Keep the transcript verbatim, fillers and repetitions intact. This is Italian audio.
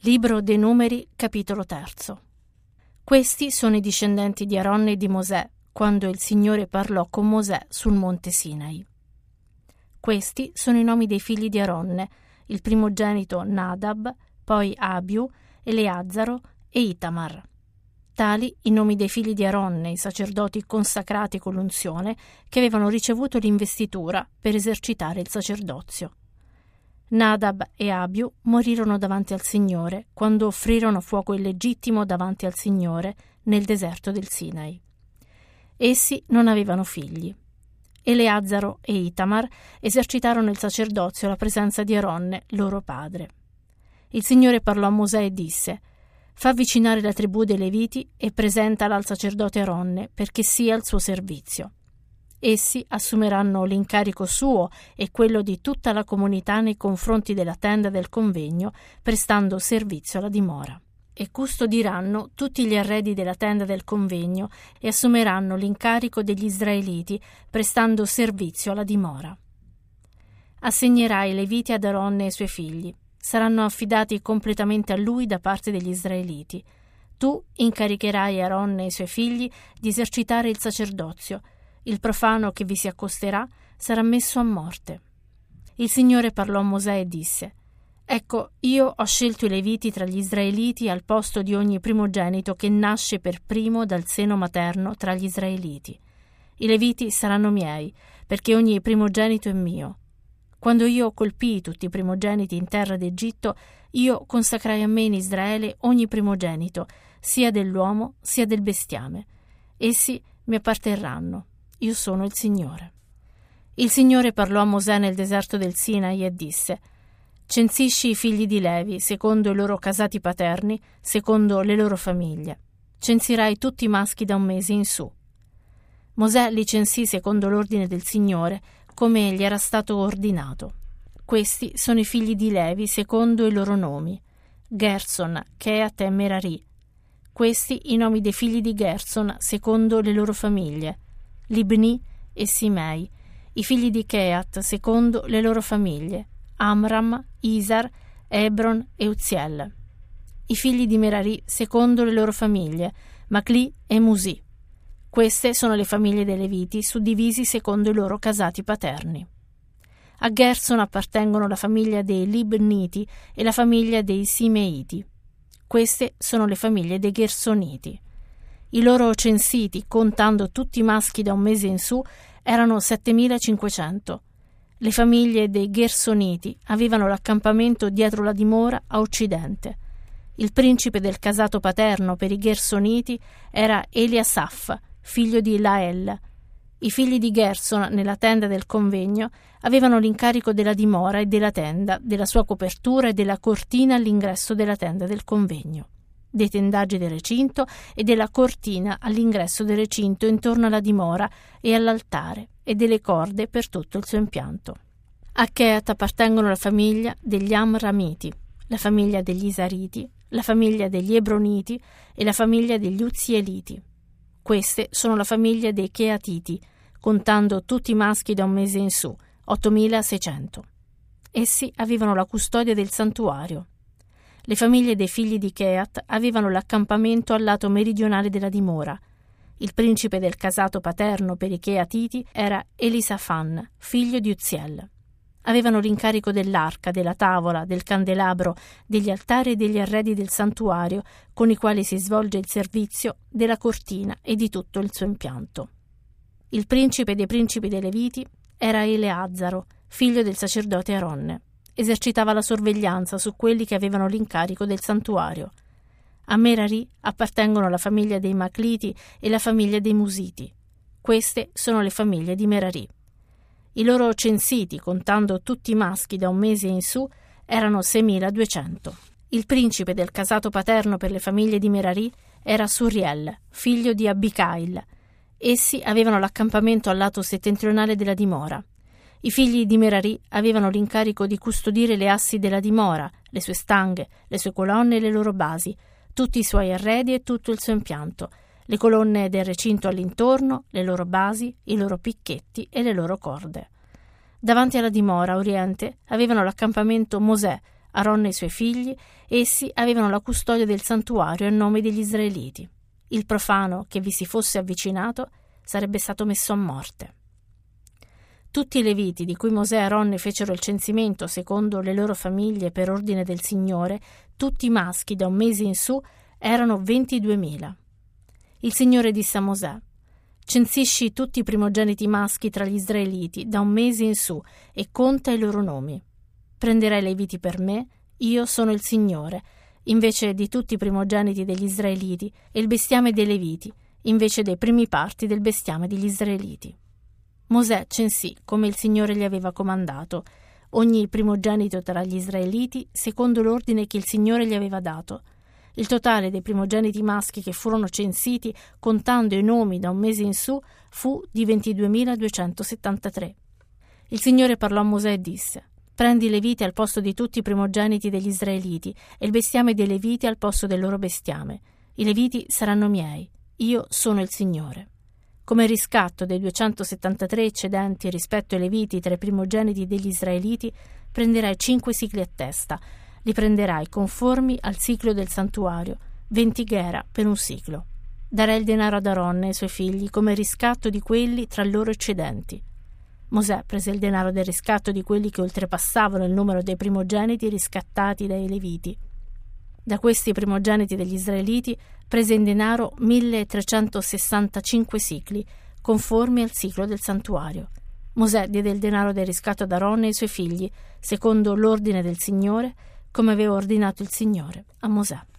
Libro dei Numeri, capitolo terzo. Questi sono i discendenti di Aaronne e di Mosè, quando il Signore parlò con Mosè sul monte Sinai. Questi sono i nomi dei figli di Aaronne, il primogenito Nadab, poi Abiu, Eleazzaro e Itamar. Tali i nomi dei figli di Aaronne, i sacerdoti consacrati con l'unzione, che avevano ricevuto l'investitura per esercitare il sacerdozio. Nadab e Abiu morirono davanti al Signore quando offrirono fuoco illegittimo davanti al Signore nel deserto del Sinai. Essi non avevano figli. Eleazzaro e Itamar esercitarono il sacerdozio alla presenza di Aaronne, loro padre. Il Signore parlò a Mosè e disse: «Fa avvicinare la tribù dei Leviti e presentala al sacerdote Aaronne perché sia al suo servizio. Essi assumeranno l'incarico suo e quello di tutta la comunità nei confronti della tenda del convegno, prestando servizio alla dimora. E custodiranno tutti gli arredi della tenda del convegno e assumeranno l'incarico degli israeliti, prestando servizio alla dimora. Assegnerai i Leviti ad Aaronne e ai suoi figli. Saranno affidati completamente a lui da parte degli israeliti. Tu incaricherai Aaronne e i suoi figli di esercitare il sacerdozio. Il profano che vi si accosterà sarà messo a morte». Il Signore parlò a Mosè e disse: «Ecco, io ho scelto i Leviti tra gli israeliti al posto di ogni primogenito che nasce per primo dal seno materno tra gli israeliti. I Leviti saranno miei, perché ogni primogenito è mio. Quando io colpii tutti i primogeniti in terra d'Egitto, io consacrai a me in Israele ogni primogenito, sia dell'uomo sia del bestiame. Essi mi apparterranno. Io sono il Signore». Il Signore parlò a Mosè nel deserto del Sinai e disse: «Censisci i figli di Levi, secondo i loro casati paterni, secondo le loro famiglie. Censirai tutti i maschi da un mese in su». Mosè li censì secondo l'ordine del Signore, come gli era stato ordinato. Questi sono i figli di Levi secondo i loro nomi: Gerson, Cheat e Merari. Questi i nomi dei figli di Gerson secondo le loro famiglie: Libni e Simei. I figli di Cheat secondo le loro famiglie: Amram, Isar, Ebron e Uziel. I figli di Merari secondo le loro famiglie: Macli e Musi. Queste sono le famiglie dei Leviti, suddivisi secondo i loro casati paterni. A Gerson appartengono la famiglia dei Libniti e la famiglia dei Simeiti. Queste sono le famiglie dei Gersoniti. I loro censiti, contando tutti i maschi da un mese in su, erano settemilacinquecento. Le famiglie dei Gersoniti avevano l'accampamento dietro la dimora a occidente. Il principe del casato paterno per i Gersoniti era Eliasaf, figlio di Lael. I figli di Gerson nella tenda del convegno avevano l'incarico della dimora e della tenda, della sua copertura e della cortina all'ingresso della tenda del convegno, dei tendaggi del recinto e della cortina all'ingresso del recinto intorno alla dimora e all'altare e delle corde per tutto il suo impianto. A Cheat appartengono la famiglia degli Amramiti, la famiglia degli Isariti, la famiglia degli Ebroniti e la famiglia degli Uzieliti. Queste sono la famiglia dei Cheatiti, contando tutti i maschi da un mese in su, ottomilaseicento. Essi avevano la custodia del santuario. Le famiglie dei figli di Cheat avevano l'accampamento al lato meridionale della dimora. Il principe del casato paterno per i Cheatiti era Elisafan, figlio di Uziel. Avevano l'incarico dell'arca, della tavola, del candelabro, degli altari e degli arredi del santuario, con i quali si svolge il servizio, della cortina e di tutto il suo impianto. Il principe dei principi dei Leviti era Eleazzaro, figlio del sacerdote Aaronne. Esercitava la sorveglianza su quelli che avevano l'incarico del santuario. A Merari appartengono la famiglia dei Macliti e la famiglia dei Musiti. Queste sono le famiglie di Merari. I loro censiti, contando tutti i maschi da un mese in su, erano seimiladuecento. Il principe del casato paterno per le famiglie di Merari era Suriel, figlio di Abicail. Essi avevano l'accampamento al lato settentrionale della dimora. I figli di Merari avevano l'incarico di custodire le assi della dimora, le sue stanghe, le sue colonne e le loro basi, tutti i suoi arredi e tutto il suo impianto, le colonne del recinto all'intorno, le loro basi, i loro picchetti e le loro corde. Davanti alla dimora a oriente avevano l'accampamento Mosè, Aaron e i suoi figli, essi avevano la custodia del santuario a nome degli israeliti. Il profano che vi si fosse avvicinato sarebbe stato messo a morte. Tutti i Leviti di cui Mosè e Aaron fecero il censimento secondo le loro famiglie per ordine del Signore, tutti maschi da un mese in su, erano ventiduemila. Il Signore disse a Mosè: «Censisci tutti i primogeniti maschi tra gli israeliti da un mese in su e conta i loro nomi. Prenderai i Leviti per me, io sono il Signore, invece di tutti i primogeniti degli israeliti, e il bestiame dei Leviti, invece dei primi parti del bestiame degli israeliti». Mosè censì, come il Signore gli aveva comandato, ogni primogenito tra gli israeliti secondo l'ordine che il Signore gli aveva dato. Il totale dei primogeniti maschi che furono censiti, contando i nomi da un mese in su, fu di ventiduemiladuecentosettantatré. Il Signore parlò a Mosè e disse: «Prendi i Leviti al posto di tutti i primogeniti degli israeliti e il bestiame dei Leviti al posto del loro bestiame. I Leviti saranno miei. Io sono il Signore. Come riscatto dei duecentosettantatré eccedenti rispetto ai Leviti tra i primogeniti degli israeliti, prenderai cinque sicli a testa. Li prenderai conformi al siclo del santuario, venti ghera per un siclo. Darai il denaro ad Aaron e ai suoi figli come riscatto di quelli tra loro eccedenti». Mosè prese il denaro del riscatto di quelli che oltrepassavano il numero dei primogeniti riscattati dai Leviti. Da questi primogeniti degli israeliti prese in denaro milletrecentosessantacinque sicli, conformi al siclo del santuario. Mosè diede il denaro del riscatto ad Aaron e ai suoi figli, secondo l'ordine del Signore, come aveva ordinato il Signore a Mosè.